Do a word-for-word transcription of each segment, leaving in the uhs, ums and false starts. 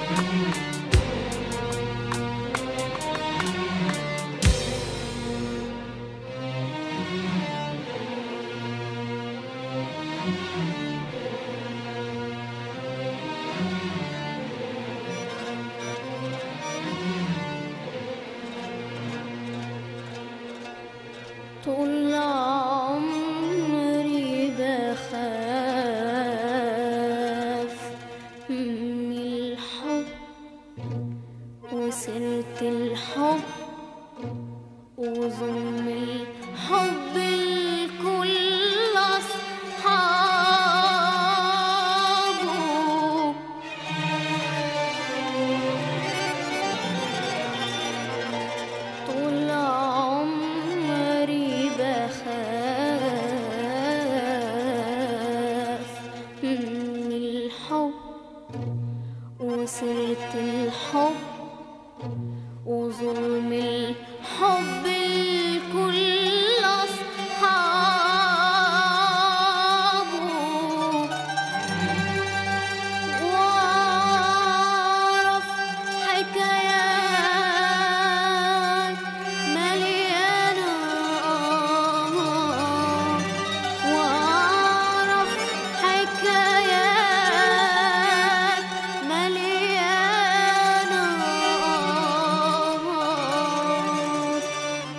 طول عمري بخاف من الحب وسيرة الحب وظلم الحب الكل أصحابه. طول عمري بخاف من الحب وسيرة الحب وظلم الحب الكل أصحابه. وأعرف حكايات مليانة، وأعرف حكايات مليانة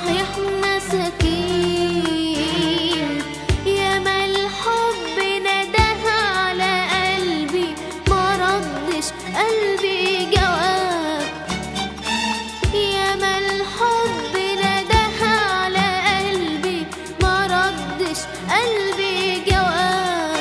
صحيح مساكين، ياما الحب نداه على قلبي ما ردش قلبي جواب، ياما الحب نداه على قلبي ما ردش قلبي جواب،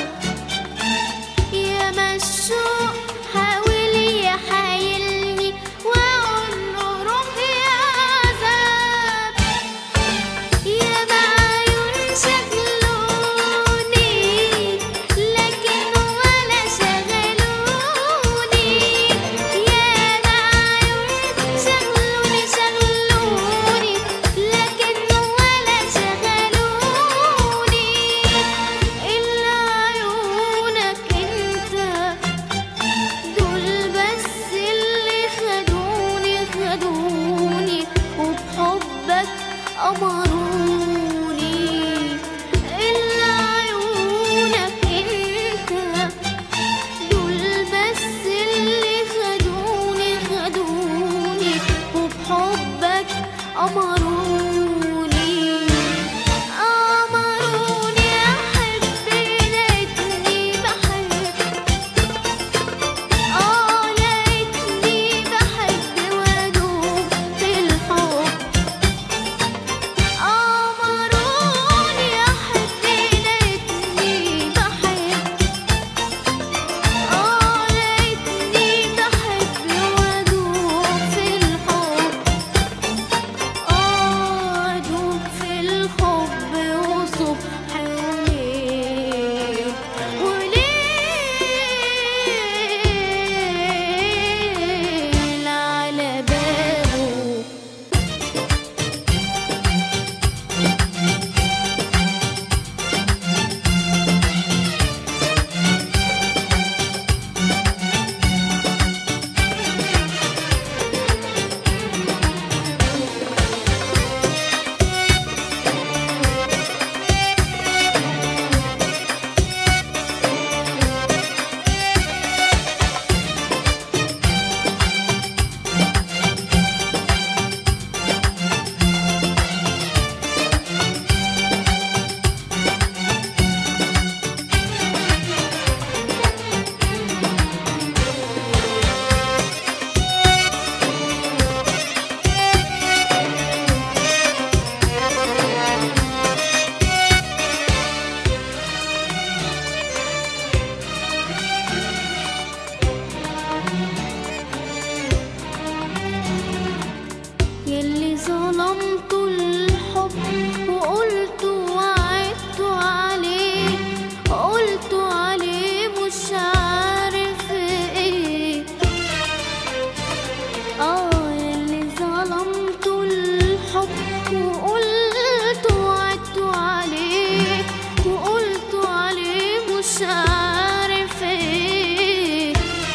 ياما الشوق حاول يحايلني واقول له روح يا عذاب، ياما عيون شغلوني لكن ولا شغلوني، ياما عيون شغلوني شغلوني لكن ولا شغلوني، إلا عيونك انت دول بس اللي خدوني خدوني وبحبك أمروني، إلا عيونك انت دول بس اللي خدوني خدوني وبحبك أمروني، أمروني أحب لقيتني بحب، آه لقيتني بحب وأدوب في الحب، أمروني أحب لقيتني بحب، آه لقيتني بحب وأدوب في الحب، آه أدوب في الحب وصبح وليل وليل على بابه. يلي ظلمت الحب وقلت وعدت عليه، قلت عليه مش عارف ايه، اه يلي ظلمت الحب وقلت وعدت عليه وقلت عليه مش عارف ايه،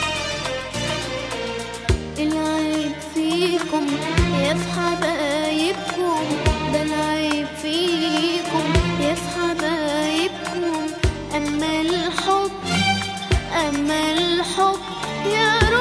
العيب فيكم يا في حبايبكم، ده العيب فيكم يا في حبايبكم، أما الحب أما الحب يا